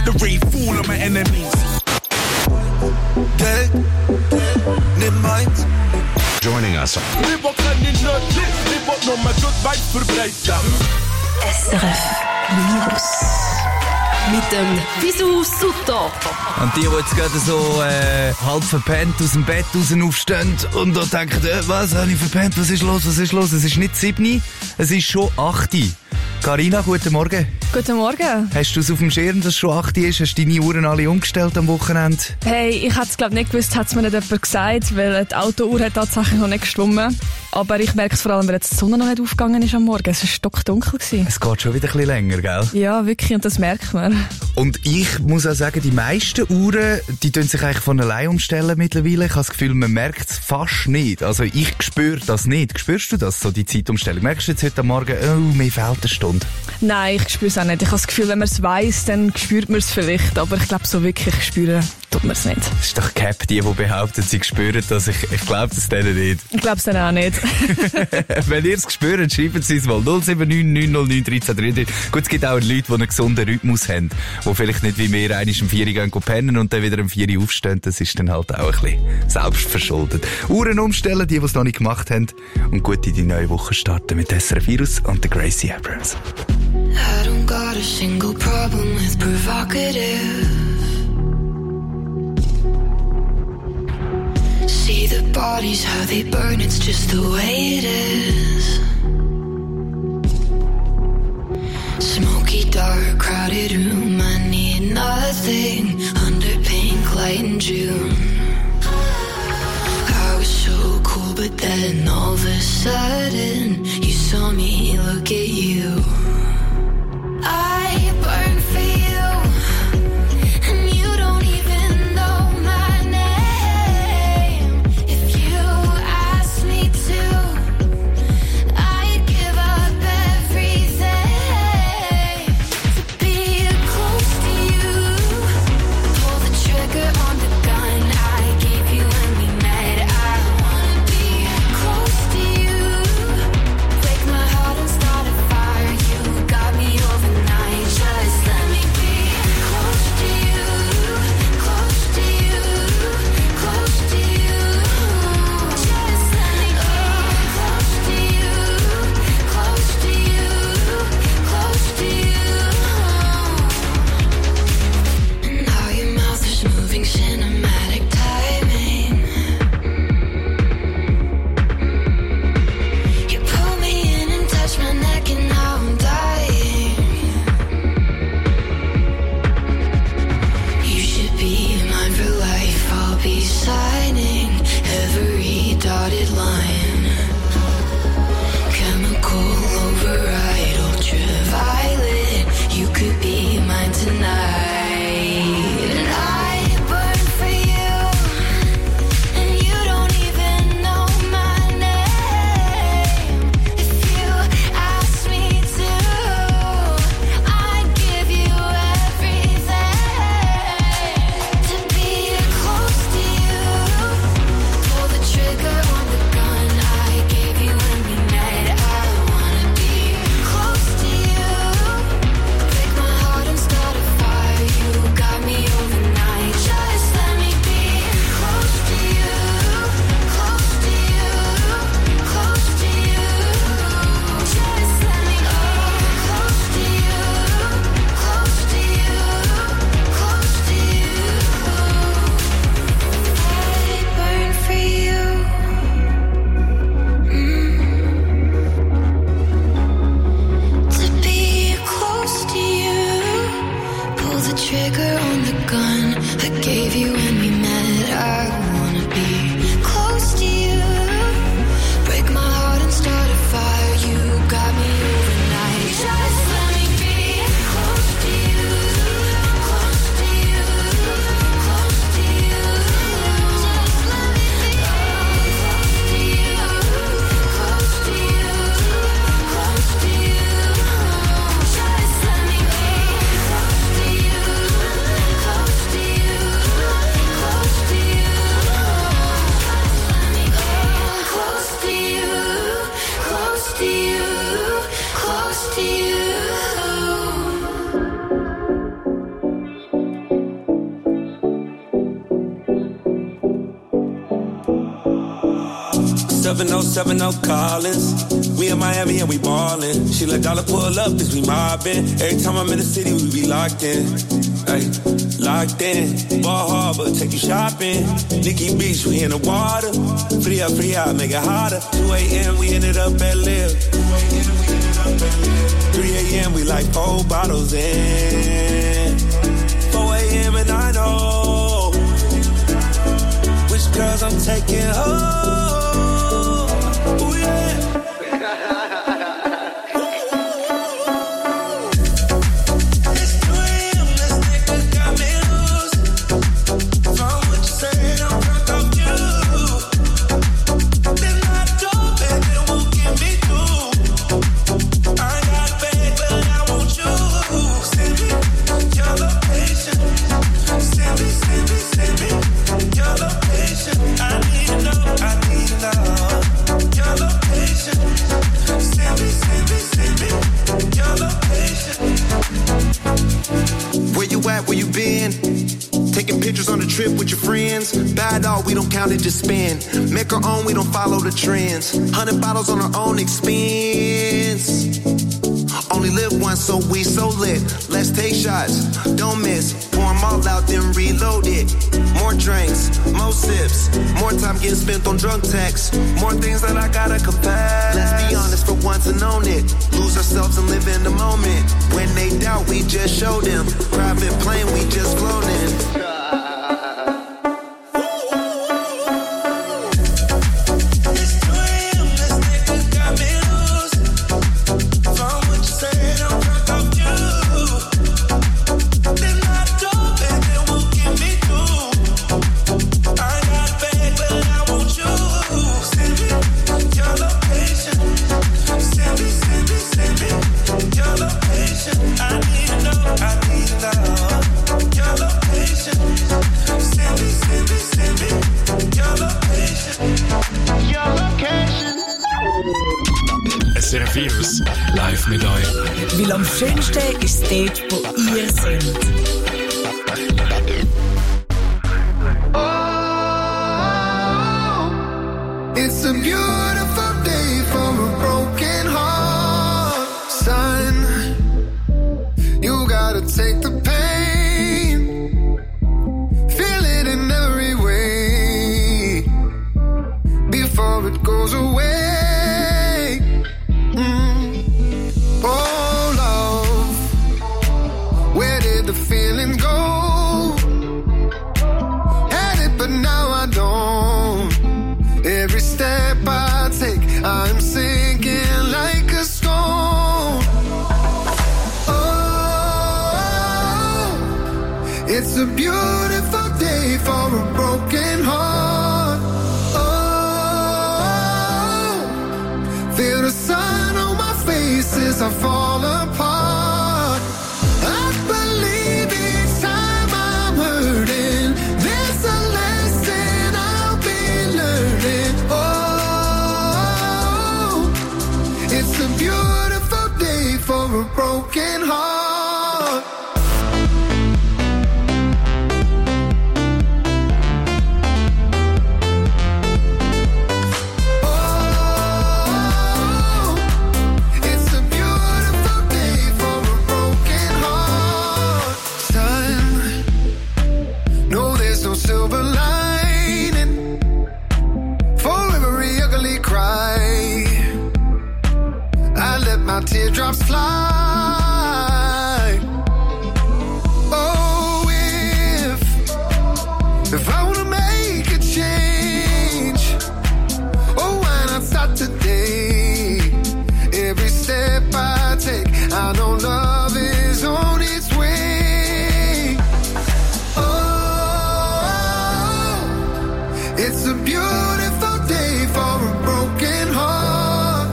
Let the rain fall on my enemies. Geld, nicht meins. Joining us. Lieber kann ich nicht lieber nur mal gut weit verbreiten. SRF Virus. Mit dem Bisou Sutter. Und die jetzt gerade so halb verpennt aus dem Bett raus aufstehen und da denken, was habe ich verpennt, was ist los? Es ist nicht 7, es ist schon 8. Carina, guten Morgen. Guten Morgen. Hast du es auf dem Schirm, dass es schon 8 ist? Hast du deine Uhren alle umgestellt am Wochenende? Hey, ich hätte es glaube nicht gewusst, hat es mir nicht jemand gesagt, weil die Autouhr hat tatsächlich noch nicht geschwommen. Aber ich merke es vor allem, weil jetzt die Sonne noch nicht aufgegangen ist am Morgen. Es war stockdunkel. Es geht schon wieder ein bisschen länger, gell? Ja, wirklich, und das merkt man. Und ich muss auch sagen, die meisten Uhren, die tun sich eigentlich von allein umstellen mittlerweile. Ich habe das Gefühl, man merkt es fast nicht. Also ich spüre das nicht. Spürst du das, so die Zeitumstellung? Merkst du jetzt heute Morgen, oh, mir fehlt eine Stunde? Nein, ich spüre es auch nicht. Ich habe das Gefühl, wenn man es weiss, dann spürt man es vielleicht. Aber ich glaube, so wirklich spüren tut man es nicht. Das ist doch Cap, die behaupten, sie spüren das. Ich glaube es denen nicht. Ich glaube es dann auch nicht. Wenn ihr es spürt, schreiben Sie es mal. 079 909 1333. Gut, es gibt auch Leute, die einen gesunden Rhythmus haben, die vielleicht nicht wie wir einmal um 4 Uhr gehen pennen und dann wieder um 4 Uhr aufstehen. Das ist dann halt auch ein bisschen selbstverschuldet. Uhren umstellen, die es noch nicht gemacht haben. Und gut in die neue Woche starten mit SRF Virus und der Gracie Abrams. I don't got a single problem with provocative. See the bodies, how they burn, it's just the way it is. Smoky, dark, crowded room, I need nothing under pink light in June. I was so cool, but then all of a sudden you saw me look at you. I burn for you, and you don't even know my name. If you asked me to, I'd give up everything to be close to you. Pull the trigger on the gun I gave you when we met. I wanna be close to you. Break my heart and 7070 Collins. We in Miami and we ballin'. She let dollar pull up, cause we mobbin'. Every time I'm in the city, we be locked in. Ay, locked in. Ball Harbor, take you shopping. Nikki Beach, we in the water. Free up, make it hotter. 2 a.m., we ended up at Live. 3 a.m., we like 4 bottles in. 4 a.m. and I know which girls I'm taking home. Ooh, yeah. Where you been? Taking pictures on the trip with your friends. Bad all, we don't count it, just spend. Make our own, we don't follow the trends. 100 bottles on our own expense. Only live once, so we so lit. Let's take shots, don't miss. Pour them all out, then reload it. More drinks, more sips. More time getting spent on drunk texts. More things that I gotta confess. Let's be honest for once and own it. Lose ourselves and live in the moment. When they doubt, we just show them. Private plane, we just flown in. Virus live mit euch. Weil am schönsten ist es dort, wo ihr seid. It's a beautiful day for a broken heart. Son, you gotta take the pain. Feel it in every way before it goes away. Oh, love, where did the feeling go? Had it, but now I don't. Every step I take, I'm sinking like a stone. Oh, it's a beautiful day for a broken heart. Oh, feel the sun on my face as I fall apart. I believe each time I'm hurting, there's a lesson I'll be learning. Oh, it's a beautiful day for a broken heart. Silver lining for every ugly cry. I let my teardrops fly. Oh, if I wanna make a change, oh, why not start today? Every step I take, I know love is on its way. It's a beautiful day for a broken heart.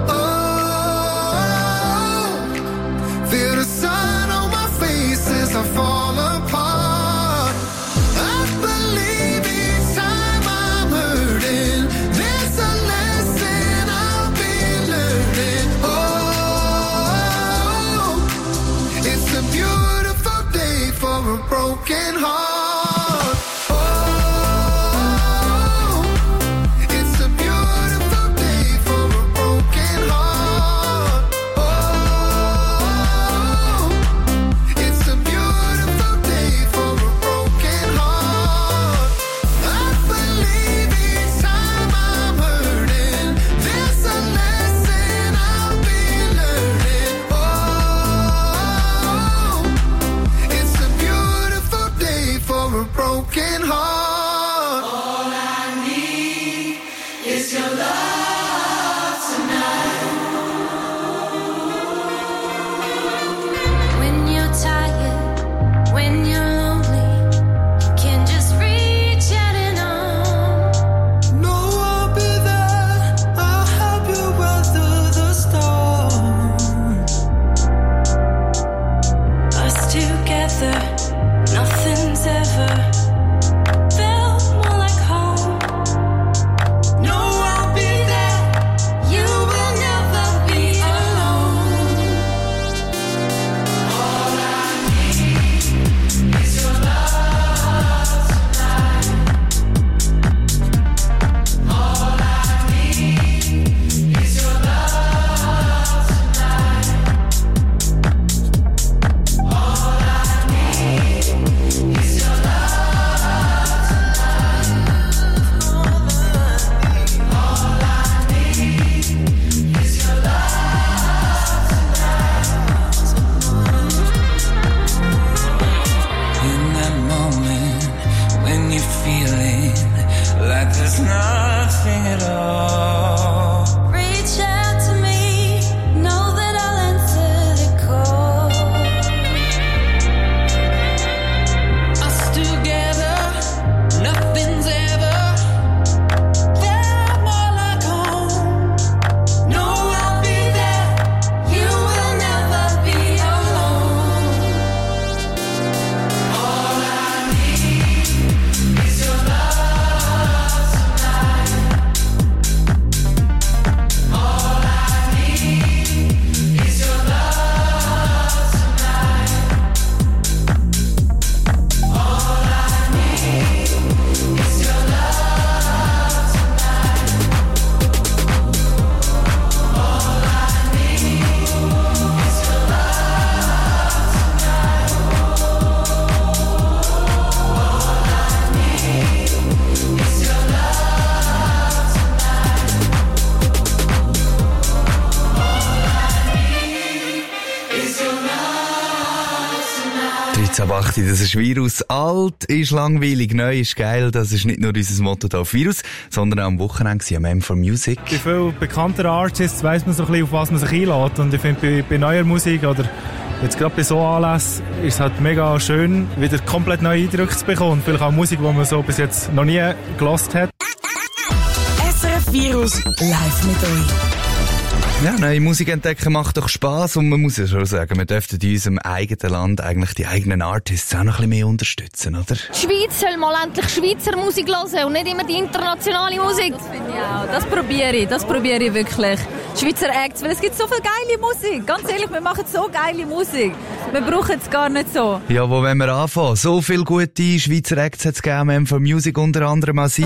Oh, feel the sun on my face as I fall apart. I believe each time I'm hurting, there's a lesson I'll be learning. Oh, it's a beautiful day for a broken heart. It's a beautiful Jetzt ab 8, das ist Virus. Alt ist langweilig, neu ist geil. Das ist nicht nur unser Motto hier auf Virus, sondern auch am Wochenende am M4Music. Bei vielen bekannten Artists weiss man so ein bisschen, auf was man sich einlädt. Und ich finde, bei neuer Musik oder jetzt gerade bei so Anlässen ist es halt mega schön, wieder komplett neue Eindrücke zu bekommen. Vielleicht auch Musik, die man so bis jetzt noch nie gehört hat. SRF Virus live mit euch. Ja, neue Musik entdecken macht doch Spass und man muss ja schon sagen, wir dürften in unserem eigenen Land eigentlich die eigenen Artists auch noch ein bisschen mehr unterstützen, oder? Die Schweiz soll mal endlich Schweizer Musik hören und nicht immer die internationale Musik. Das finde ich auch. Das probiere ich wirklich. Schweizer Acts, weil es gibt so viel geile Musik. Ganz ehrlich, wir machen so geile Musik. Wir brauchen es gar nicht so. Ja, wo wollen wir anfangen? So viele gute Schweizer Acts hat es gegeben, M4Music unter anderem auch sie.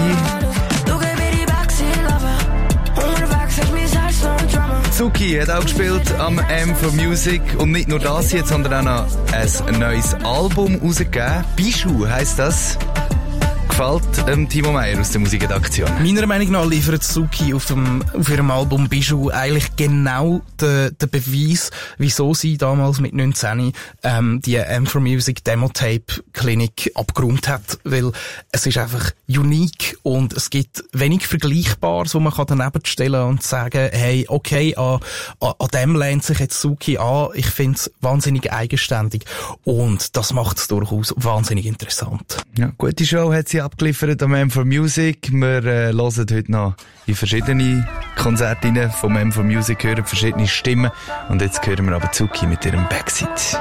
Zuki hat auch gespielt am M4Music und nicht nur das jetzt, sondern auch noch ein neues Album rausgegeben. Bijou heisst das. Gefällt Timo Meyer aus der Musikredaktion? Meiner Meinung nach liefert Zuki auf ihrem Album Bijou eigentlich genau den Beweis, wieso sie damals mit 19 die M4Music Demo-Tape-Klinik abgeräumt hat, weil es ist einfach unique und es gibt wenig Vergleichbares, wo man daneben stellen und sagen, hey, okay, an dem lehnt sich jetzt Zuki an. Ich finde es wahnsinnig eigenständig und das macht es durchaus wahnsinnig interessant. Ja, gute Show hat sie abgeliefert am M4Music. Wir hören heute noch in verschiedene Konzerte rein vom M4Music, hören verschiedene Stimmen. Und jetzt hören wir aber Zuki mit ihrem Backseat.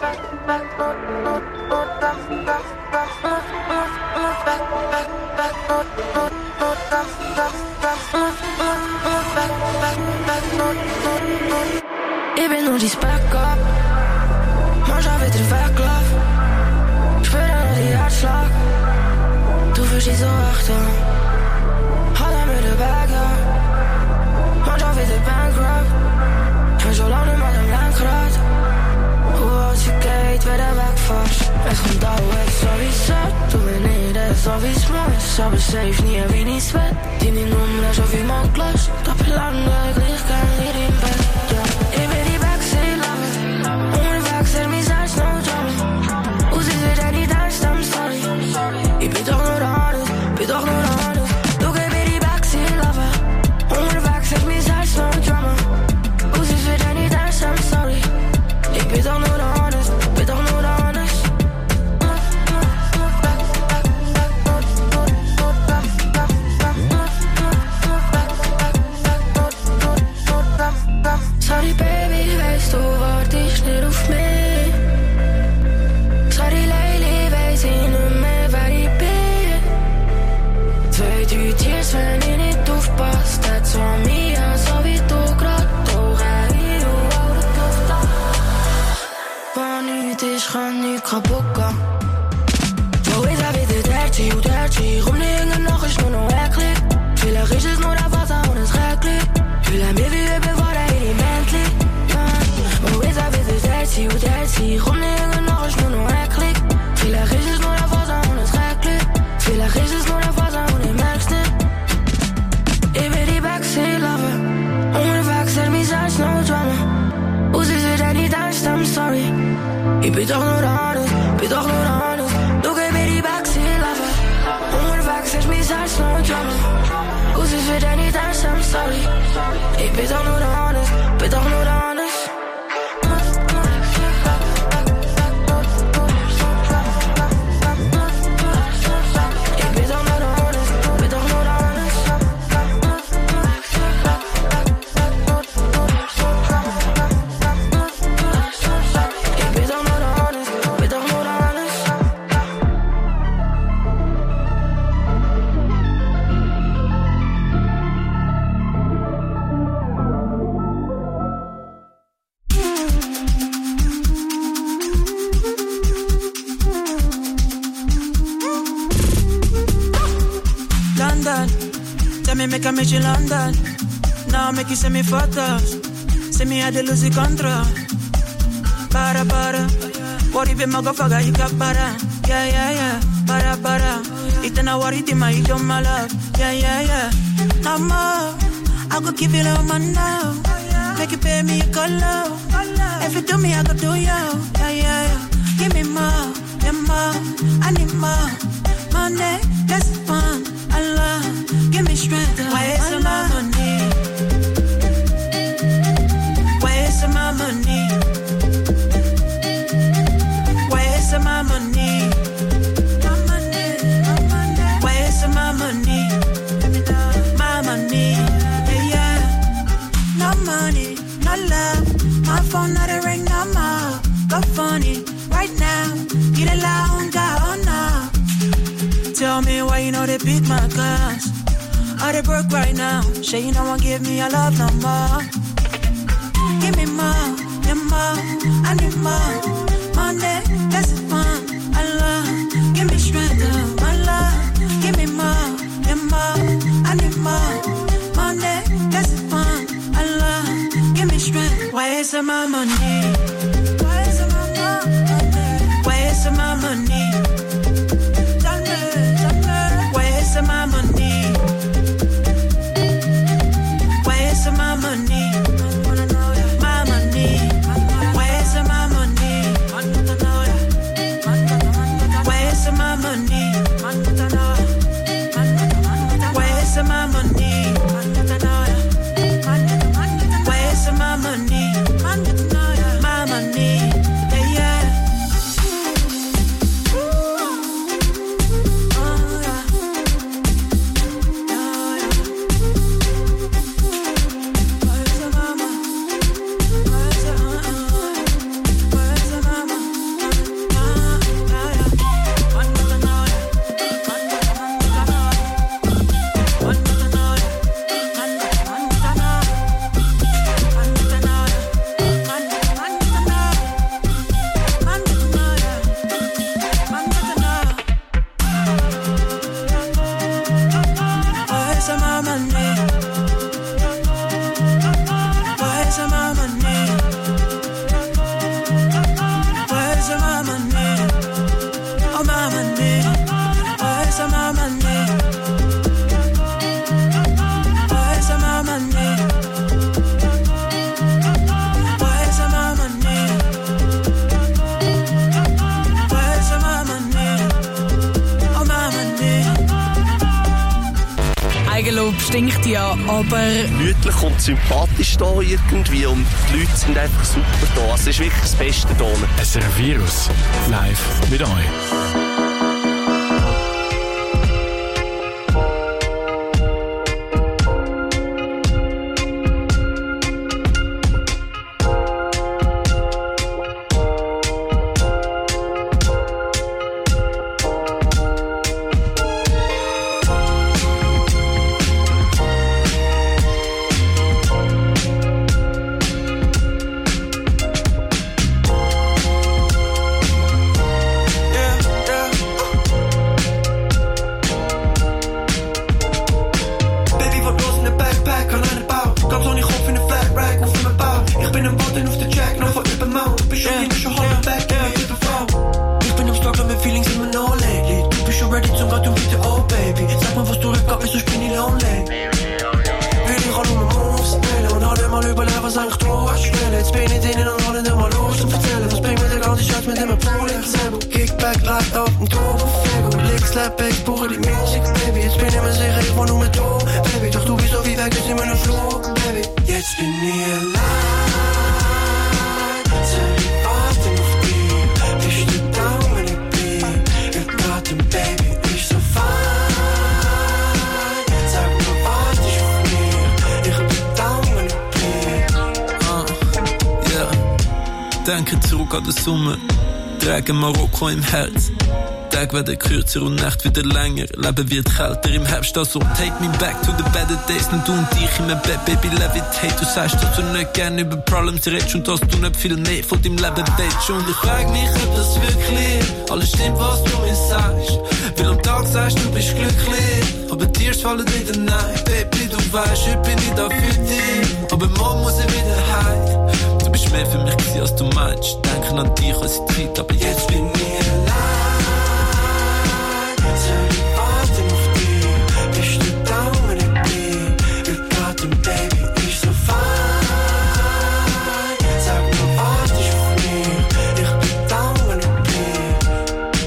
Ich bin nur dein Backup, manchmal wieder weglaufen. Spüre nur die Herzschlag. Du fühlst dich so echt an. Halt mir den Berg ab. Manchmal wieder bankrupt. Ich bin schon lange nicht mehr am Lenkrad. Als je geht, wenn du wegfährst. Es kommt alles so wie es soll. Du bist nicht so wie es muss. Aber safe nie wie ich es will. Deine Nummer schon wie man gelöscht. Aber lange gleich gern hier im Bett. Ja. Ich will die Backseat laufen. Unterwegs ist mein Salz, no drama. Aus ist wieder nicht ernst, I'm sorry. Ich bin doch nur anders, Du gib mir die Backseat laufen. Unterwegs ist mein Salz, no drama. Aus ist wieder nicht ernst, I'm sorry. Ich bin doch nur anders, Sorry Baby, weißt du, wartest nicht auf mich. Sorry Lady, weiss ich nicht mehr, wer ich bin. 2, 3 Tears, wenn ich nicht aufpasse. Das war mir, so wie du grad auch hey, du auch auf das. Wenn nichts ist, kann nichts kaputt gehen. Wo ist wieder dirty, komm nicht irgendeine Nachricht, nur noch eklig. Vielleicht ist es nur der Wasser und es regnet. Vielleicht mir wie überfahren in die Bentley. Wo ist wieder dirty, komm nicht irgendeine Nachricht, nur noch eklig. Vielleicht ist es nur der Wasser und es regnet. Vielleicht ist es nur der Wasser und ich merk's nicht. Ich will die Backseat laufen. Unterwegs ist mein Salz, no drama. Aus ist wieder nicht ernst, I'm sorry. Ich bin doch nur anders, Du gib mir die Backseat laufen. Unterwegs ist mein Salz, no drama. Aus ist wieder nicht ernst, I'm sorry. Ich bin doch nur anders, Make a mission London. Now make you send me photos. Send me how to lose the control. Para. What if you mago faga ika para? Yeah. Para. Itana worry di my don't my love. Yeah. Mama, I go give you love man now. Make you pay me a call. If you do me, I go do you. Yeah. Give me more. yeah, more. I need more money, that's fun. I love, give me strength. Where's my money? Where's my money? Where's my money? My money, my money. Where's my money? My money, yeah, yeah. No money, no love. My phone not a ring no more. Go funny right now. Get a loud guy, oh no. Tell me why you know they beat my class. Are they broke right now? Sure you don't want give me your love no more. Give me more, yeah, more. I need more money, that's fun. I love, give me strength, my love. Give me more, yeah, more. I need more money, that's fun. I love, give me strength. Where's my money? Where's my money? Where's my money? Tell me, where's my money? Where's my money? My money. Where's my money? Where's my money? Where's my money? Where's my money? My money, yeah, yeah. Oh, yeah. Oh, yeah. Where's the mama? Where's the where's the mama? Where's my money? Where's my money? Where's my money? Oh, my money. Where's my money? Where's my money? Where's my money? Where's my money? Oh, my money. Eigenlob stinkt ja, aber... Gemütlich und sympathisch da irgendwie und die Leute sind einfach super da. Es ist wirklich das Beste hier. SRF Virus live mit euch. Baby, wat los in de backpack, allein een bouw. Kap zo niet op in de flat rack, of in mijn bouw. Ik ben een watten auf der Jack, noch von über Mount. Du bist schon hier, schon halb back, ja, ich bin Frau. Ich bin im Struggle mit Feelings in my no lately. Du bist schon ready zum Gott und wieder, oh baby. Sag mal, was du rückgab, wieso bin ich lonely? Will ich alle meine Moves spielen und alle mal überlegen, was eigentlich du hast spielen. Jetzt bin ich drinnen und alle mal los und erzählen, was bringt mir der ganze Schatz mit dem Pool in Sebo. Kickback, leicht auf dem Turbo, Fego. Links, Slapback, buche die Musik, baby. Jetzt bin ich mir sicher, ich war nur mit du, baby. Doch du bist so wie weg, ist in meinem Flug, baby. Jetzt bin ich allein. Soll ich warten auf dich? Bist du da, wenn ich bin? Ich warte, baby, ich so fein. Sag mir, warte ich auf mich? Ich bin da, wenn ich bin. Yeah. Denke zurück an den Sommer, trage Marokko im Herz. Tage werden kürzer und Nacht wieder länger. Leben wird kälter im Herbst, also take me back to the better days. Nicht du und ich in meinem Bett, baby, levitate. Du sagst, dass du nicht gerne über Problems redest und dass du nicht viel mehr von deinem Leben willst. Und ich frag mich, ob das wirklich alles stimmt, was du mir sagst. Weil am Tag sagst du, bist glücklich, aber Tears fallen wieder nein. Baby, du weißt, heute bin ich da für dich, aber morgen muss ich wieder heim. Du bist mehr für mich gewesen, als du meinst. Denken an dich, als ich Zeit, aber jetzt bin ich allein. Soll ich warten auf dich? Bist du da, wenn ich bin? Ich warte, baby, ich so fein. Sag mir, warte ich auf mich? Ich bin da, wenn ich bin.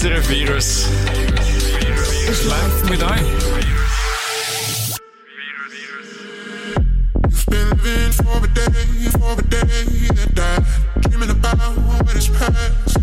SRF Virus. Live mit euch. You've been living for a day that died. Dreaming about what is past.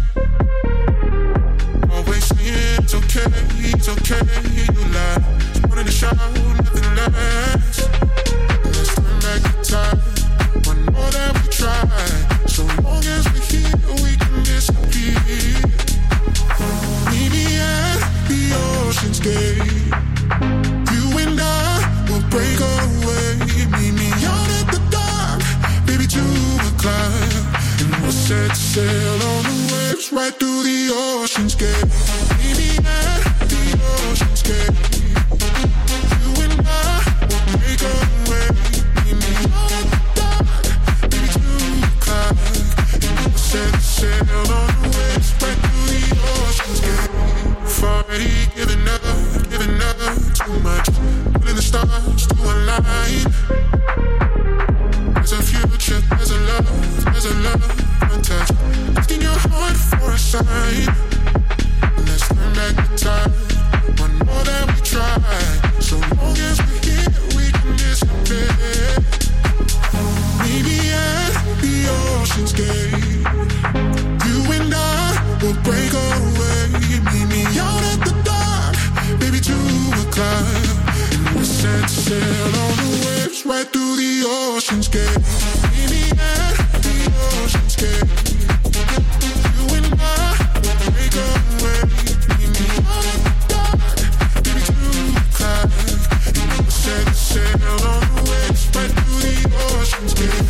Always saying it's okay, you lie. Just wanted to shout, nothing lasts. Let's turn back the tide. One more that we try. So long as we're here, we can disappear. Meet me at the ocean's gate. You and I will break away. Meet me out at the dock, baby, 2 o'clock. And we'll set sail on the waves right through the ocean's gate. Meet me at the ocean's gate. You and I will break away. Meet me out at the dock, baby, 2 o'clock. And we'll set sail on the waves right through the ocean's gate. We've already given up too much. Pulling the stars to align. There's a future, there's a love untouched. Asking your heart for a sign. Let's turn back the tide. One more that we try. So long as we're here, we can disappear. Maybe at the ocean's gate, you and I will break away. Meet me out at the dock, baby, 2 o'clock. And we'll set sail on the waves right through the ocean's gate. Meet me at the ocean's gate. You and I will break away. Meet me out at the dock, baby, 2 o'clock. And we'll set sail on the waves right through the ocean's gate.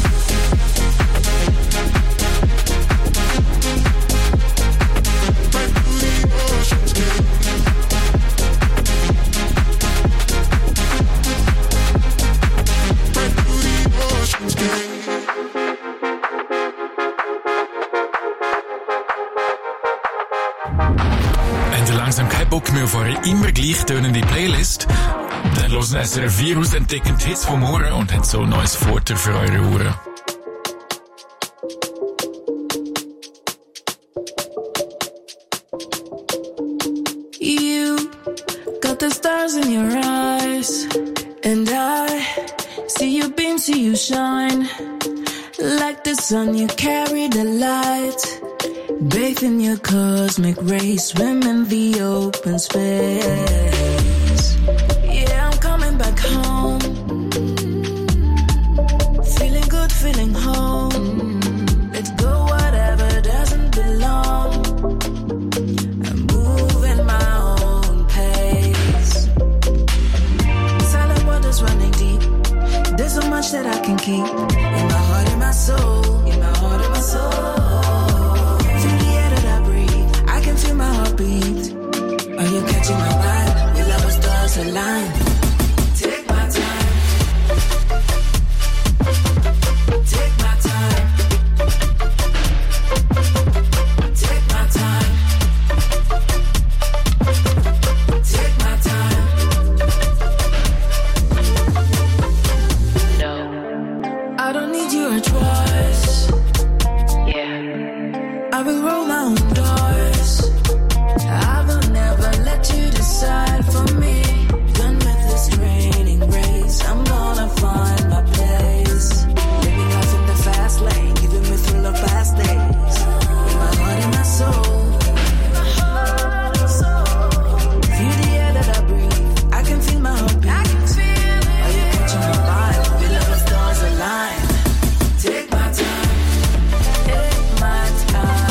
Right through the ocean's gate. Habt ihr langsam keinen Bock mehr auf eure immer gleich tönende Playlist? Dann hören SRF Virus entdecken die Hits vom Ohren und hat so ein neues Futter für eure Ohren. You got the stars in your eyes, and I see you beam, see you shine. Like the sun, you carry the light. Bathe in your cosmic rays, swim in the open space. Yeah, I'm coming back home. Feeling good, feeling home. Let's go, whatever doesn't belong. I'm moving my own pace. Silent waters running deep. There's so much that I can keep in my heart, in my soul, in my heart, in my soul. Feel my heartbeat. Are you catching my vibe? Will our stars align? Take my time. Take my time. Take my time. Take my time. No, I don't need your advice. Yeah, I will roll my own dice. I will never let you decide for me. Done with this training race, I'm gonna find my place. Living life in the fast lane, giving me thrill of past days. In my heart and my soul. Feel the air that I breathe, I can feel my heartbeat. Are you catching my vibe? We love the stars align. Take my time. Take my time.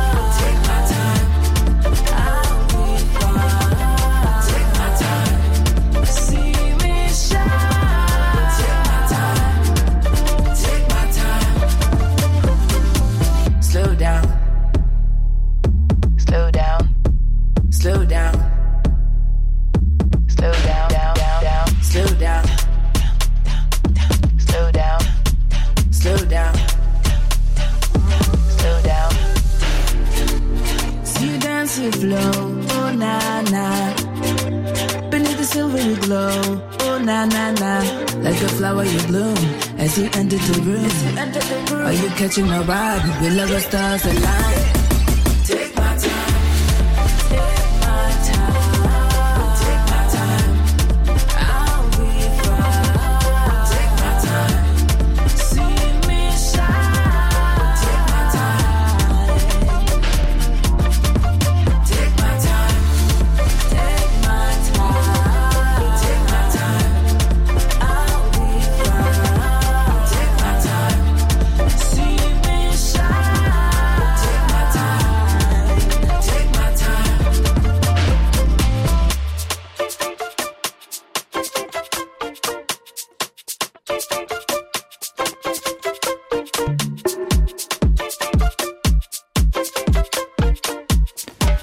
Flow, oh na na, beneath the silvery glow, oh na na na, like a flower you bloom as you enter the room. Are you catching my vibe? We love the stars align. Take my time.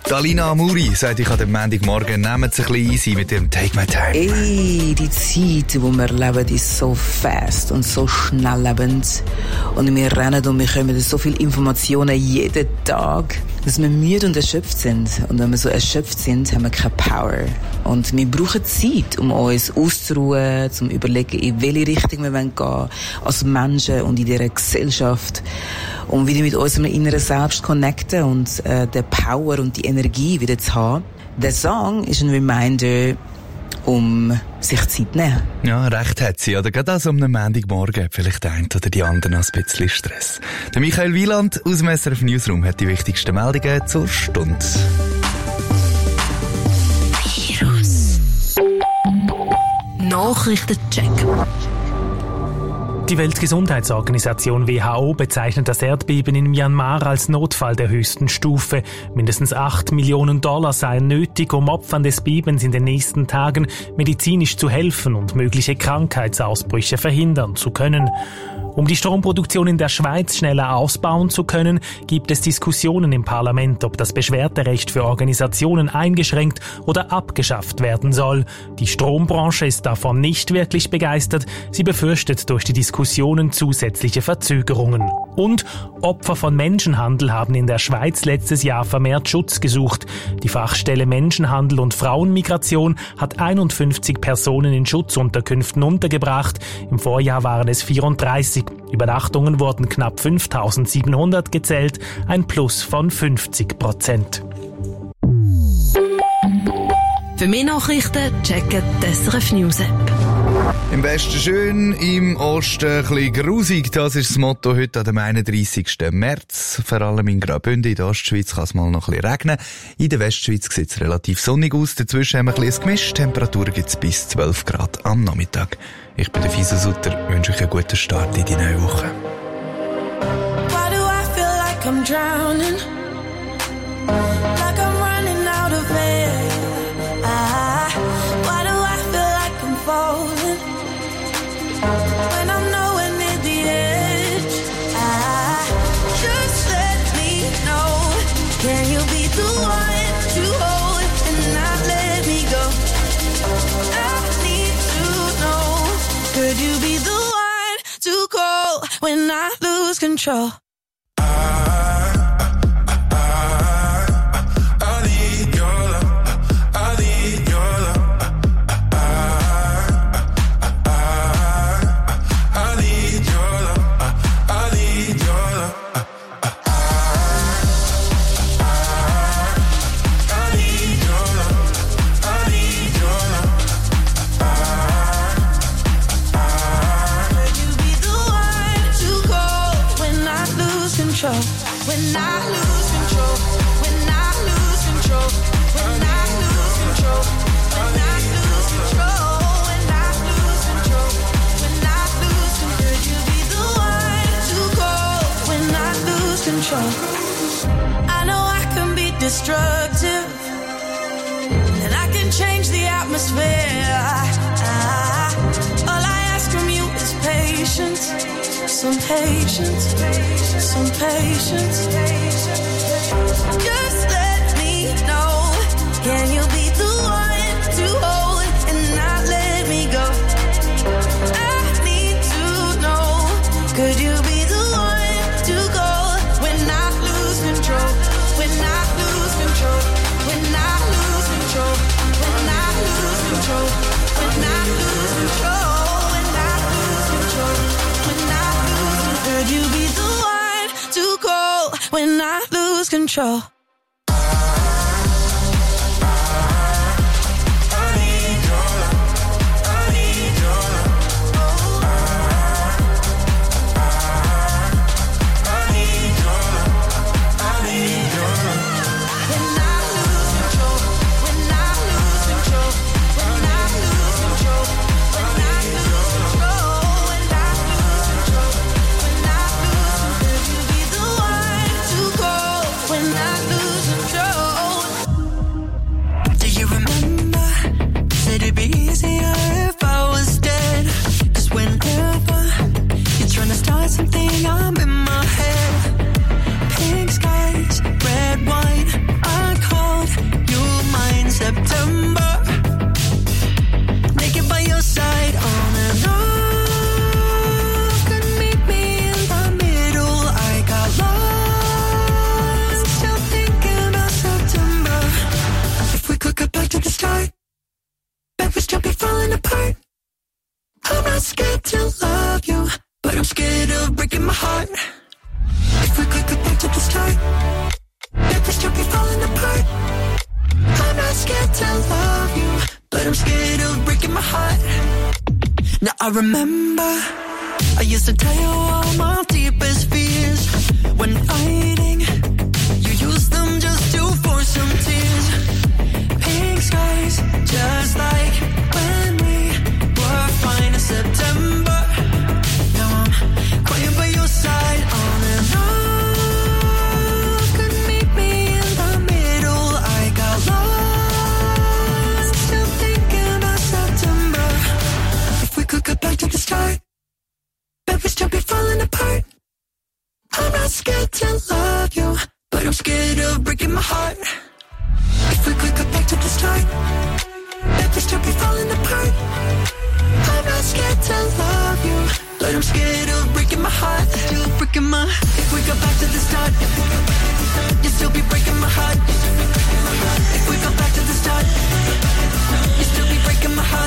Alina Amuri sagt, ich an dem Montagmorgen, nehmt es ein bisschen easy mit dem Take My Time. Ey, die Zeit, wo wir leben, ist so fast und so schnelllebend. Und wir rennen und wir kommen so viele Informationen jeden Tag, dass wir müde und erschöpft sind. Und wenn wir so erschöpft sind, haben wir keine Power. Und wir brauchen Zeit, um uns auszuruhen, zum überlegen, in welche Richtung wir gehen wollen, als Menschen und in dieser Gesellschaft. Um wieder mit unserem inneren Selbst zu connecten und die Power und die Energie wieder zu haben. Der Song ist ein Reminder, um sich Zeit zu nehmen. Ja, recht hat sie. Oder gerade also um einen Montagmorgen hat vielleicht der eine oder die andere noch ein bisschen Stress. Der Michael Wieland aus dem SRF Newsroom hat die wichtigsten Meldungen zur Stunde. Virus. Nachrichtencheck. Die Weltgesundheitsorganisation WHO bezeichnet das Erdbeben in Myanmar als Notfall der höchsten Stufe. Mindestens $8 Millionen seien nötig, um Opfern des Bebens in den nächsten Tagen medizinisch zu helfen und mögliche Krankheitsausbrüche verhindern zu können. Um die Stromproduktion in der Schweiz schneller ausbauen zu können, gibt es Diskussionen im Parlament, ob das Beschwerderecht für Organisationen eingeschränkt oder abgeschafft werden soll. Die Strombranche ist davon nicht wirklich begeistert. Sie befürchtet durch die Diskussionen zusätzliche Verzögerungen. Und Opfer von Menschenhandel haben in der Schweiz letztes Jahr vermehrt Schutz gesucht. Die Fachstelle Menschenhandel und Frauenmigration hat 51 Personen in Schutzunterkünften untergebracht. Im Vorjahr waren es 34. Übernachtungen wurden knapp 5.700 gezählt, ein Plus von 50%. Für mehr Nachrichten checken die SRF News App. Im Westen schön, im Osten ein bisschen grusig. Das ist das Motto heute an dem 31. März. Vor allem in Graubünden in der Ostschweiz kann es mal noch ein bisschen regnen. In der Westschweiz sieht es relativ sonnig aus. Dazwischen haben wir ein bisschen Gemisch. Temperatur gibt es bis 12 Grad am Nachmittag. Ich bin der Fisa Sutter, wünsche euch einen guten Start in die neue Woche. Why do I feel like I'm drowning? Like I'm running out of air. Why do I feel like I'm falling? When I'm nowhere near the edge. Just let me know. Can you be the one to hold and not let me go? I need to know. Could you be the one to call when I lose control? When I lose control, when I lose control, when I lose control, when I lose control, when I lose control, when I lose control, could you be the one to call when I lose control? I know I can be destructive, and I can change the atmosphere. All I ask from you is patience. Some patience, some patience. Just let me know. Can you be the one to hold and not let me go? I need to know. Could you be the one to go when I lose control? When I lose control? When I lose control? When I lose control? When I lose control? When I lose control? When I could you be the one to call when I lose control? When I but I'm scared of breaking my heart. Now I remember I used to tell you all my deepest fears. When fighting, you used them just to force some tears. Pink skies, just like when we were fine in September. Now I'm crying by your side on and on. Could meet me in the middle. I got lost, still thinking about September. If we could get back to the start, but we still be falling apart. I'm not scared to love you, but I'm scared of breaking my heart. If we could go back to the start, but we still be falling apart. I'm not scared to love you, but I'm scared of breaking my heart. Still breaking my. If we go back to the start, you still be breaking my heart. If we go back to the start, you still be breaking my heart.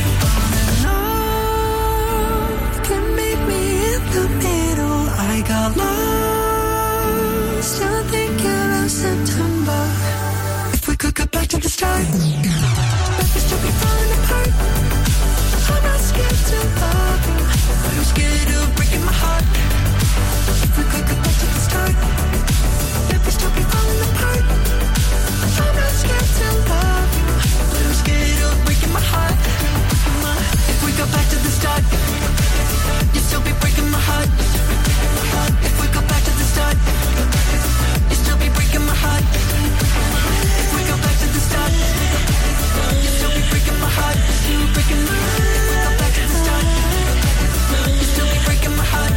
Love can meet me in the middle. I got lost, still thinking of September. If we could go back to the start, but we still be falling apart. I'm not scared to love you, but I'm scared of breaking my heart. If we could go back to the start, but we still be falling apart. I'm not scared to love you, but I'm scared of breaking my heart. If we go back to the start, you still be breaking my heart. If we go back to the start, you still be breaking my heart. If we go back to the start, you still be breaking my heart. You breaking my heart. If we go back to the start, you still be breaking my heart.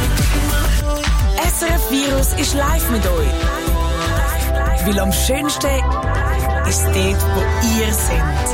SRF Virus ist live mit euch. Weil am schönsten ist dort, wo ihr seid.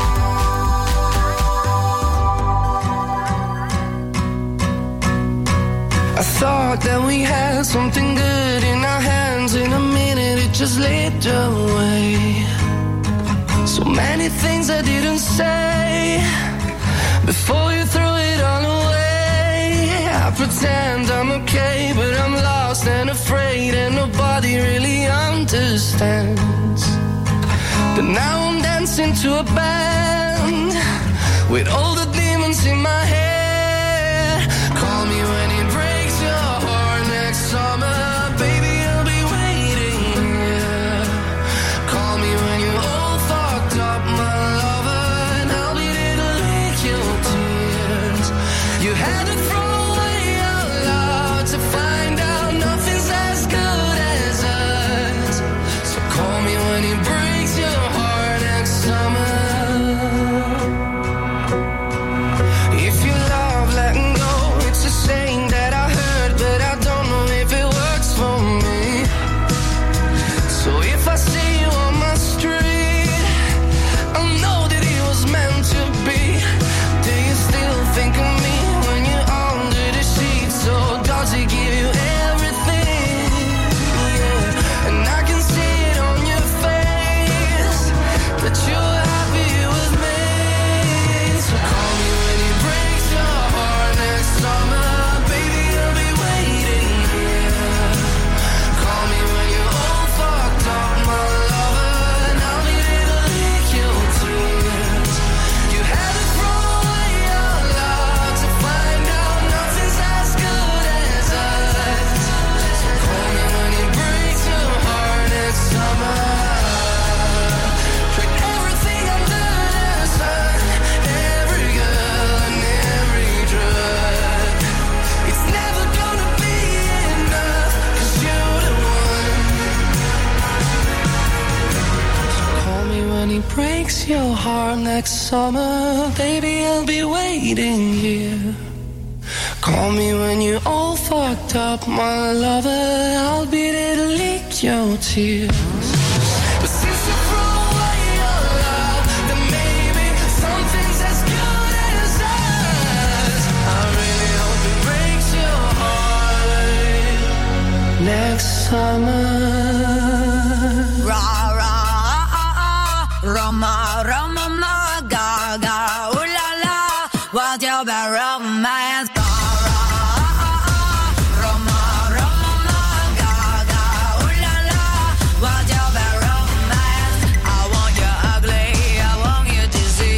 I thought that we had something good in our hands. In a minute it just slipped away. So many things I didn't say before you threw it all away. I pretend I'm okay, but I'm lost and afraid, and nobody really understands. But now I'm dancing to a band with all the demons in my head. Call me when it breaks your heart next summer, baby, I'll be waiting, yeah. Call me when you're all fucked up, my lover, and I'll be there to lick your tears. You had to throw away your love to find out nothing's as good as us. So call me when it breaks your heart next summer. If you love letting go, it's a saying that I heard, but I don't know if it works for me. So if I see you on my street, I'll know that it was meant to be. Do you still think of me when you're under the sheets? Or does it give you everything? Yeah. And I can see it on your face that you're happy with me. So call me when it breaks your heart next summer, baby, I'll be waiting here. Call me when you're all fucked up, my lover, and I'll be there to lick your tears. You had to throw away your love to find out nothing's as good as us. So call me when it breaks your heart next summer. Trick everything under the sun, every girl and every drug. It's never gonna be enough, 'cause you're the one. So call me when he breaks your heart next summer, baby, I'll be waiting here. Call me when you're all fucked up, my lover, I'll be there to lick your tears. But since you threw away your love, then maybe something's as good as us. I really hope it breaks your heart next summer. Ra ra Roma Roma ma ga ga ooh la la, what's your bad romance? Ga ra Roma Roma ma ga ga ooh la la, what's your bad romance? I want you ugly, I want you disease.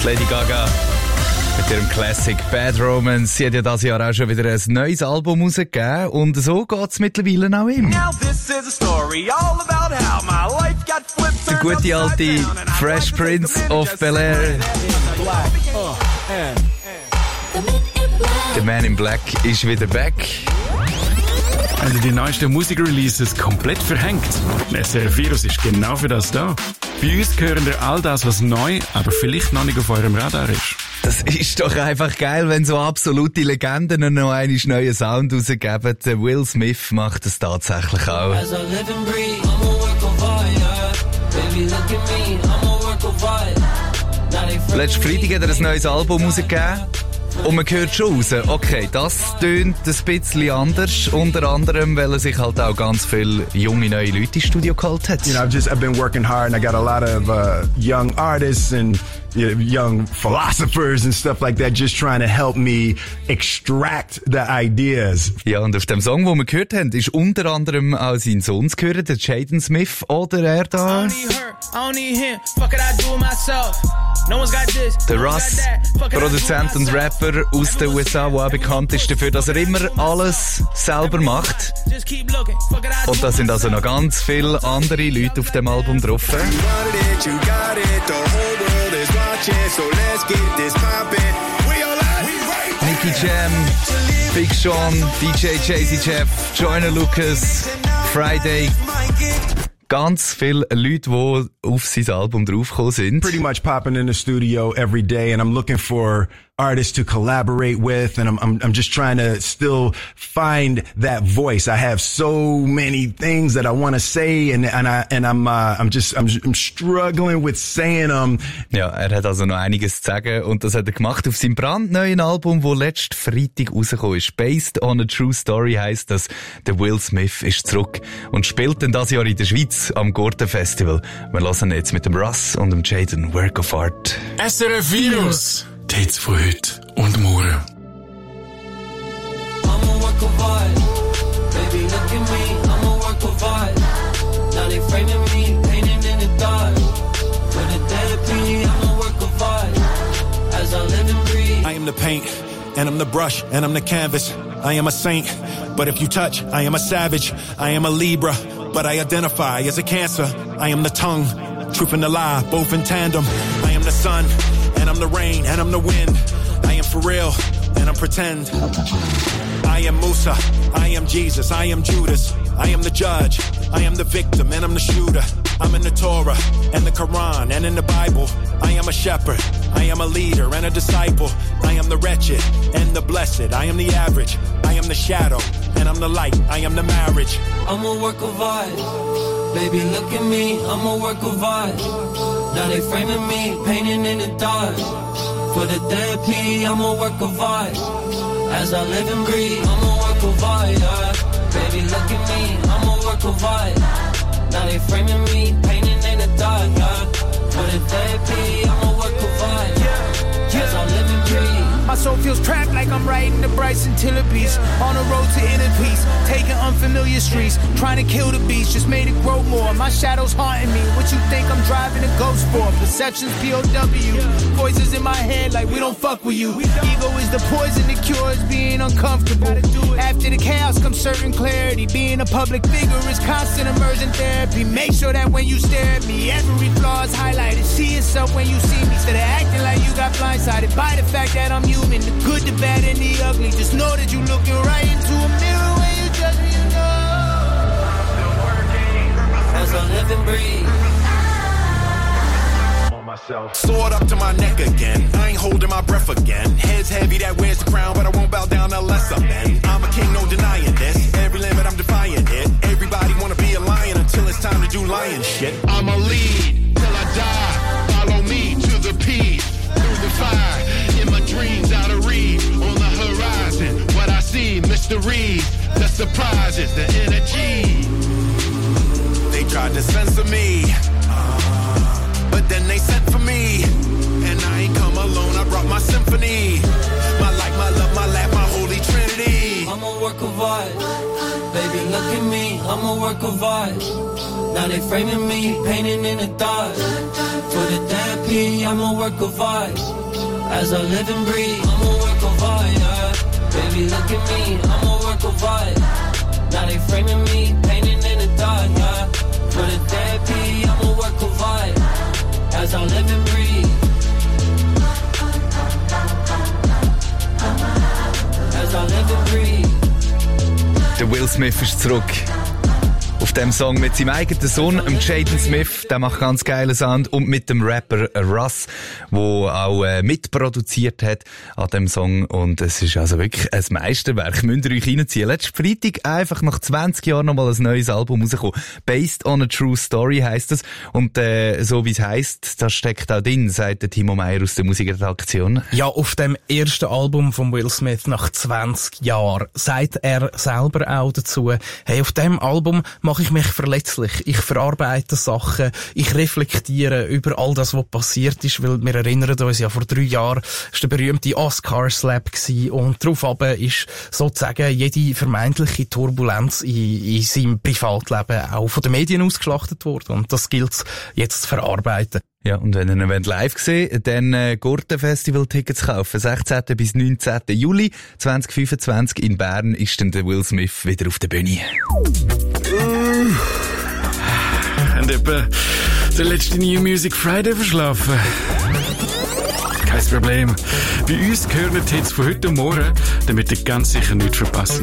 Lady Gaga mit ihrem Classic Bad Romance. Sie hat ja dieses Jahr auch schon wieder ein neues Album rausgegeben und so geht's mittlerweile auch ihm. Der gute alte Fresh Prince of Bel-Air. The Man in Black ist wieder back. Haben Sie die neuesten Musikreleases komplett verhängt? SRF Virus ist genau für das da. Bei uns hören wir all das, was neu, aber vielleicht noch nicht auf eurem Radar ist. Das ist doch einfach geil, wenn so absolute Legenden noch einen neuen Sound rausgeben. Der Will Smith macht das tatsächlich auch. Letzten Freitag hat er ein neues Album rausgegeben. Und man hört schon raus, okay, das tönt ein bisschen anders, unter anderem, weil er sich halt auch ganz viele junge, neue Leute ins Studio geholt hat. You know, I've been working hard and I got a lot of young artists and young philosophers and stuff like that just trying to help me extract the ideas. Ja, und auf dem Song, den wir gehört haben, ist unter anderem auch sein Sohn zu hören, der Jaden Smith, oder er da. Der Russ, Produzent und Rapper aus den USA, der auch bekannt ist dafür, dass er immer alles selber macht. Und da sind also noch ganz viele andere Leute auf dem Album drauf. Nicky Jam, Big Sean, DJ Jay-Z Jeff, Joyner Lucas, Friday. Ganz viele Leute, die auf sein Album draufgekommen sind. Pretty much popping in the studio every day and I'm looking for artists to collaborate with and I'm just trying to still find that voice. I have so many things that I want to say and I'm struggling with saying them. Ja, er hat also noch einiges zu sagen und das hat er gemacht auf seinem brandneuen Album, wo letzten Freitag rausgekommen ist. Based on a True Story heisst das. Der Will Smith ist zurück und spielt dann das Jahr in der Schweiz am Gurten Festival. Wir hören jetzt mit dem Russ und dem Jaden Work of Art. SRF Virus. Die Hits von heute und morgen. I'm a work of art. Baby, look at me. I'm a work of art. Now they framing me, painting in the dark. For the therapy, I'm a work of art. As I live and breathe. I am the paint, and I'm the brush, and I'm the canvas. I am a saint, but if you touch, I am a savage. I am a Libra, but I identify as a Cancer. I am the tongue, truth and the lie, both in tandem. I am the sun, and I'm the rain, and I'm the wind. I am for real, and I'm pretend. I am Musa, I am Jesus, I am Judas. I am the judge, I am the victim, and I'm the shooter. I'm in the Torah, and the Quran, and in the Bible. I am a shepherd, I am a leader, and a disciple. I am the wretched, and the blessed. I am the average, I am the shadow, and I'm the light. I am the marriage. I'm a work of art. Baby, look at me, I'm a work of art. Now they framing me, painting in the dark. For the therapy, I'm a work of art. As I live and breathe, I'm a work of art. Baby, look at me, I'm a work of art. Now they framing me, painting in the dark. For the therapy, I'm a work of art. As I live and breathe. My soul feels trapped like I'm riding the Bryson Tiller piece. On the road to inner peace, taking unfamiliar streets. Trying to kill the beast, just made it grow more. My shadow's haunting me, what you think I'm driving a ghost for? Perception's POW, voices in my head like we don't fuck with you. Ego is the poison, the cure is being uncomfortable. After the chaos comes certain clarity. Being a public figure is constant immersion therapy. Make sure that when you stare at me, every flaw is highlighted. See yourself when you see me, instead of acting like you got blindsided by the fact that I'm human. The good, the bad, and the ugly. Just know that you looking right into a mirror when you judge me, you know. As I live and breathe. Sword up to my neck again. I ain't holding my breath again. Head's heavy, that wears the crown, but I won't bow down unless I'm in. I'm a king, no denying this. Every limit, I'm defying it. Everybody wanna be a lion until it's time to do lion shit. I'ma lead till I die. Follow me to the peace. Through the fire. In my dreams, out of reach. On the horizon, what I see, mysteries. The surprises, the energy. They tried to censor me. But then they sent for me. And I ain't come alone, I brought my symphony. My light, my love, my laugh, my holy trinity. I'm a work of art. Baby, look at me, I'm I'm a work of art. Now they framing me, painting in the dark. For the therapy, I'm a work of art. As I live and breathe, I'm a work of art, yeah. Baby, look at me, I'm a work of art. Now they framing me, painting in the dark, yeah. For the therapy, I'm a work of art. As I live and breathe. As I live and breathe. Der Will Smith ist zurück. Auf dem Song mit seinem eigenen Sohn, Jaden Smith, der macht ganz geile Sound, und mit dem Rapper Russ, der auch mitproduziert hat an dem Song, und es ist also wirklich ein Meisterwerk. Müsst ihr euch reinziehen. Letzten Freitag einfach nach 20 Jahren nochmal ein neues Album rausgekommen. Based on a True Story heisst es, und so wie es heisst, das steckt auch drin, sagt der Timo Meyer aus der Musikredaktion. Ja, auf dem ersten Album von Will Smith nach 20 Jahren sagt er selber auch dazu, hey, auf dem Album mache ich mich verletzlich. Ich verarbeite Sachen. Ich reflektiere über all das, was passiert ist, weil wir erinnern uns ja, vor 3 Jahren ist der berühmte Oscar-Slap gewesen, und darauf ist sozusagen jede vermeintliche Turbulenz in seinem Privatleben auch von den Medien ausgeschlachtet worden. Und das gilt es jetzt zu verarbeiten. Ja, und wenn ihr ihn live sehen wollt, dann Gurten-Festival-Tickets kaufen. 16. bis 19. Juli 2025 in Bern ist dann der Will Smith wieder auf der Bühne. Und etwa der letzte New Music Friday verschlafen. Kein Problem. Bei uns gehören die Hits von heute und morgen, damit ihr ganz sicher nichts verpasst.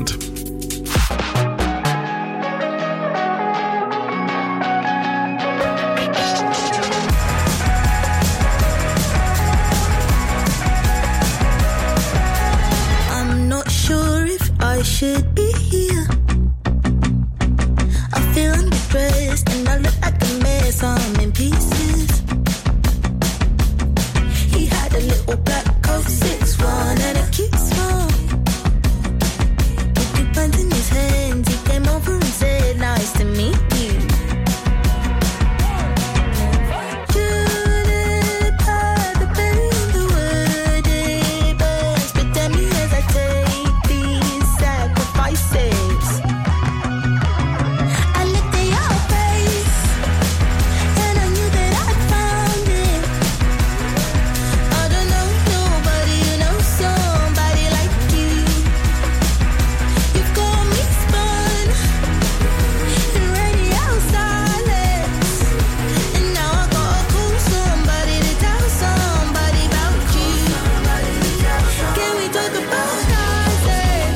Should be here. I feel depressed and I look like a mess. I'm in pieces. He had a little black coat, 6'1" and a cute smile. With 2 pens in his hands, he came over and said, "Nice to meet you." Should have the berry in the wood, but spit at me as I take these sacrifices. I looked at your face and I knew that I'd found it. I don't know nobody who knows somebody like you. You've got me spun in radio silence, and now I gotta call somebody to tell somebody about you. Can we talk about Isaac?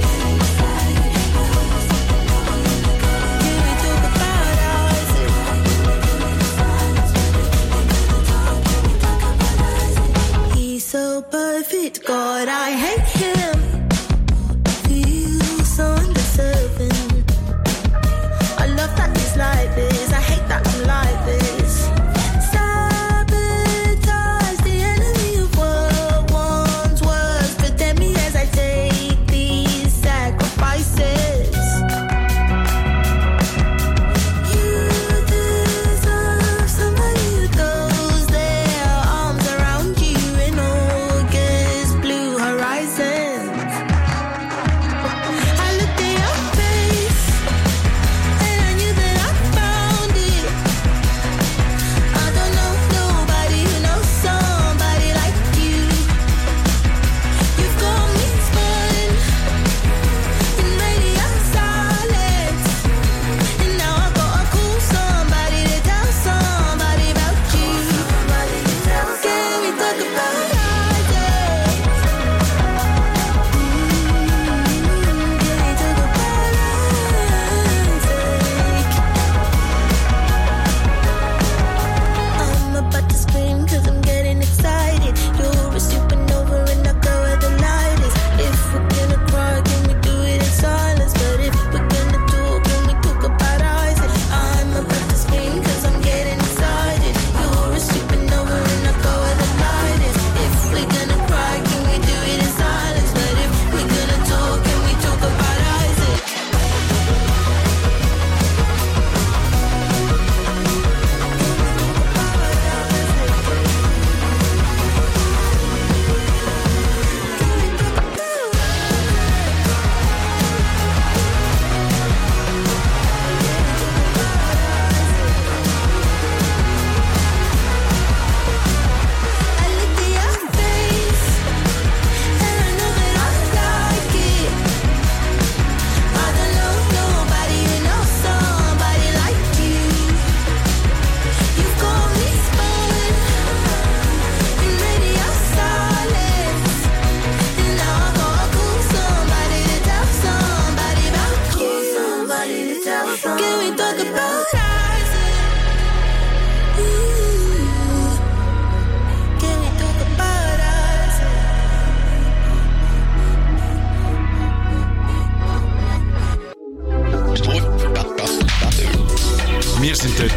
He's so perfect, God, I hate him. Feels so undeserving. I love that he's like this, I hate that I'm like this. Sabotage the enemy of what once was. Protect me as I take these sacrifices. You deserve somebody who throws their arms around you in August blue horizons. I looked at your face and I knew that I found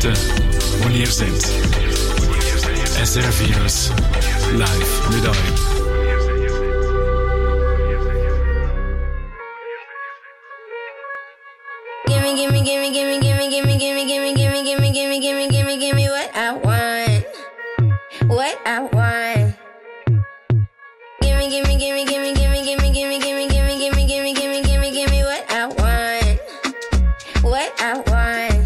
dort, wo ihr seid. SRF Virus live mit euch. Give me what I want. What I want. Give me what I want. What I want.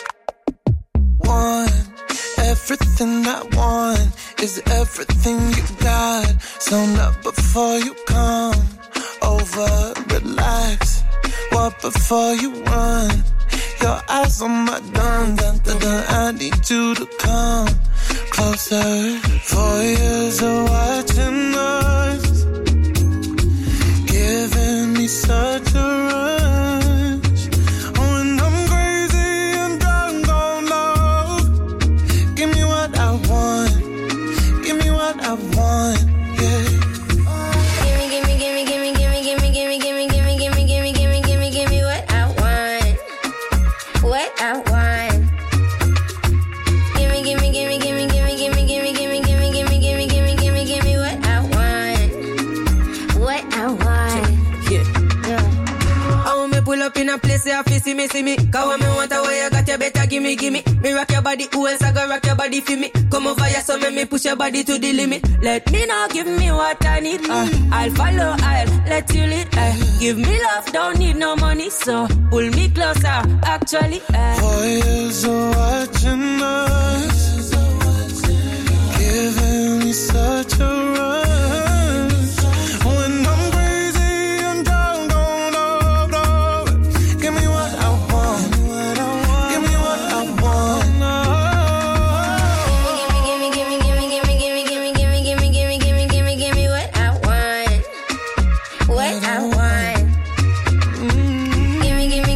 Want everything I want is everything you got. So not before you come over, relax. What before you run? Your eyes on my dun, dun, dun, dun. I need you to come closer. 4 years of watching us, giving me such a rush. When I'm crazy and drunk on love, give me what I want. Give me what I want. Yeah. In a place where you see me. Cause when me want a way you got, you better give me. Me rock your body, who else I go rock your body for me? Come over here, so make me push your body to the limit. Let me know, give me what I need. I'll follow, I'll let you lead. Give me love, don't need no money, so pull me closer, actually. 4 years of watching us, giving me such a rush. When I'm crazy and drunk on love, give me what I want. Give me what I want. Give me what I want. What I want. Give me what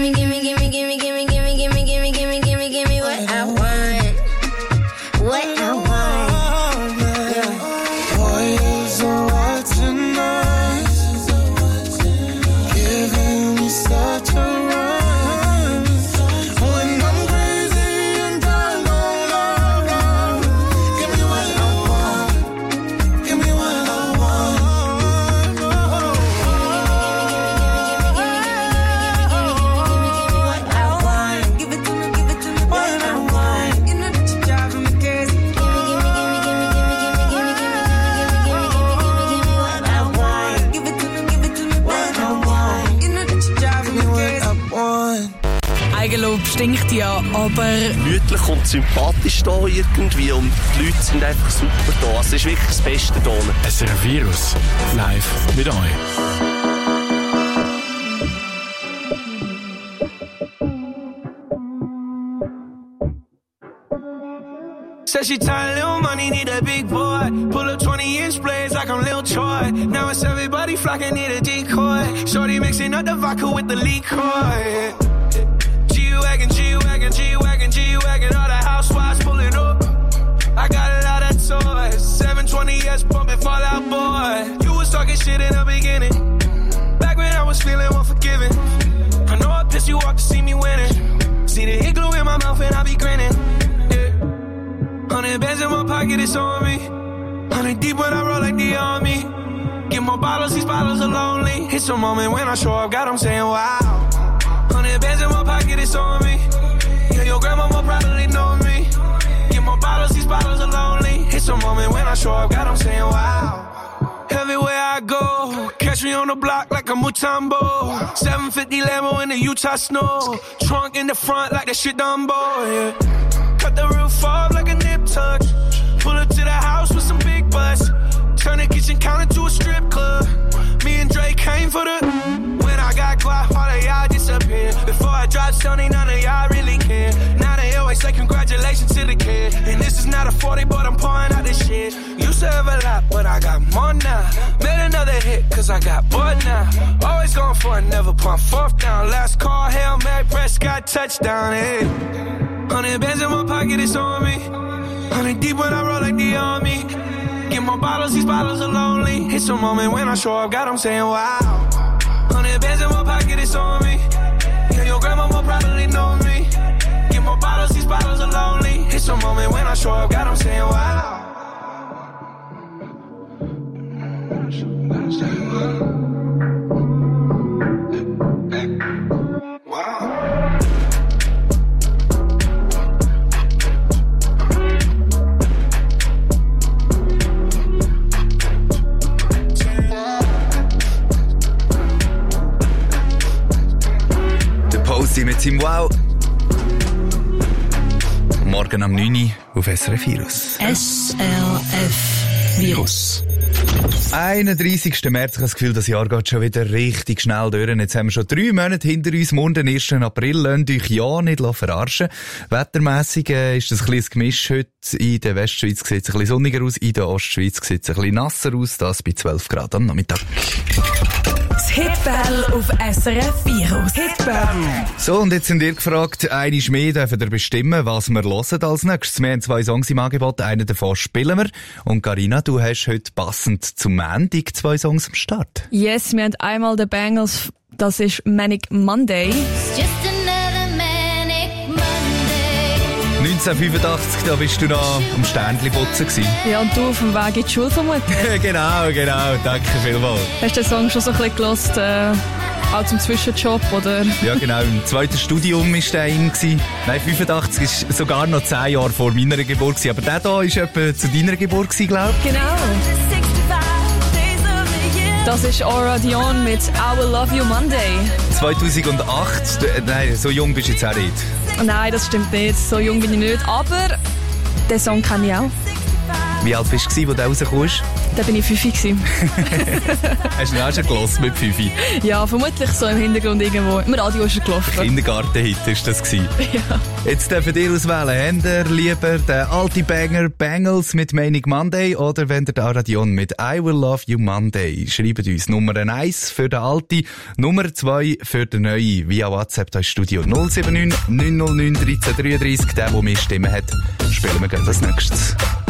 I want. What I want. 4 years of watching us, giving me such a rush. When I'm crazy and drunk on love, give me what I want. Give me what I want. What I want. Give it to me, what I want. You know that you're driving me crazy. What I want. Give it to me, what I want. You know that you're driving me crazy. Eigenlob stinkt ja, aber... Gemütlich und sympathisch da irgendwie und die Leute sind einfach super da. Es ist wirklich das Beste hier. SRF Virus live mit euch. Said she tired, little money, need a big boy. Pull up 20-inch blades like I'm Lil Troy. Now it's everybody flocking, need a decoy. Shorty mixing up the vodka with the liquor. G-Wagon, G-Wagon, G-Wagon, G-Wagon. All the housewives pulling up. I got a lot of toys. 720S bumping Fall Out Boy. You was talking shit in the beginning. Back when I was feeling unforgiving. I know I pissed you off to see me winning. See the igloo in my mouth and I be grinning. 100 bands in my pocket, it's on me. 100 deep when I roll like the army. Get more bottles, these bottles are lonely. It's a moment when I show up, God, I'm saying wow. 100 bands in my pocket, it's on me. Yeah, your grandma will probably know me. Get more bottles, these bottles are lonely. It's a moment when I show up, God, I'm saying wow. Everywhere I go, catch me on the block like a Mutombo. 750 Lambo in the Utah snow. Trunk in the front like that shit Dumbo, yeah. Cut the roof off like a nip tuck. Pull up to the house with some big butts. Turn the kitchen counter to a strip club. Me and Drake came for the... When I got quiet, all of y'all disappeared. Before I dropped Sony, none of y'all really care. Now they always say congratulations to the kid. And this is not a 40, but I'm pouring out this shit. Used to have a lot, but I got more now. Made another hit, cause I got bored now. Always going for it, never pump fourth down. Last call, Hail Mary, Prescott, touchdown, hey. 100 bands in my pocket, it's on me. 100 deep when I roll like the army. Get more bottles, these bottles are lonely. It's a moment when I show up, God, I'm saying wow. 100 bands in my pocket, it's on me. Yeah, your grandma will probably know me. Get more bottles, these bottles are lonely. It's a moment when I show up, God, I'm saying wow. Mit seinem Wow. Morgen am 9 Uhr auf SRF Virus. SRF Virus. 31. März, ich habe das Gefühl, das Jahr geht schon wieder richtig schnell durch. Jetzt haben wir schon 3 Monate hinter uns. Morgen, den 1. April, lasst euch ja nicht verarschen. Wettermässig ist das ein bisschen Gemisch heute. In der Westschweiz sieht es ein bisschen sonniger aus, in der Ostschweiz sieht es ein bisschen nasser aus. Das bei 12 Grad am Nachmittag. Das Hitbell auf SRF Virus. Hitbell. So, und jetzt sind ihr gefragt, einmal mehr dürfen ihr bestimmen, was wir hören als nächstes. Wir haben 2 Songs im Angebot, einen davon spielen wir. Und Carina, du hast heute passend zum Montag 2 Songs am Start. Yes, wir haben einmal The Bangles, das ist Manic Monday. Just another manic Monday. 1985, da bist du noch am Sternchen putzen gewesen. Ja, und du auf dem Weg in die Schule vermutlich. Genau, danke vielmals. Hast du den Song schon so ein bisschen gehört, auch zum Zwischenjob, oder? Ja, genau, im 2. Studium war der in. Nein, 85 ist sogar noch 10 Jahre vor meiner Geburt gewesen. Aber der da ist etwa zu deiner Geburt gewesen, glaube ich. Genau. Das ist Aura Dion mit I Will Love You Monday. 2008, nein, so jung bist du jetzt auch nicht. Nein, das stimmt nicht, so jung bin ich nicht, aber den Song kenne ich auch. Wie alt bist du, als der rausgekommen? Da bin ich 5 gewesen. Hast du ihn auch schon gehört mit 5? Ja, vermutlich so im Hintergrund irgendwo. Im Radio ist er gelaufen. Kindergarten-Hit war das gewesen. Ja. Jetzt dürfen ihr auswählen. Habt ihr lieber den alten Banger Bangles mit Manic Monday oder wenn ihr den Aradion mit I Will Love You Monday? Schreibt uns Nummer 1 für den alten, Nummer 2 für den neuen. Via WhatsApp da ist Studio 079 909 1333. Der mehr Stimmen hat, spielen wir gleich als nächstes.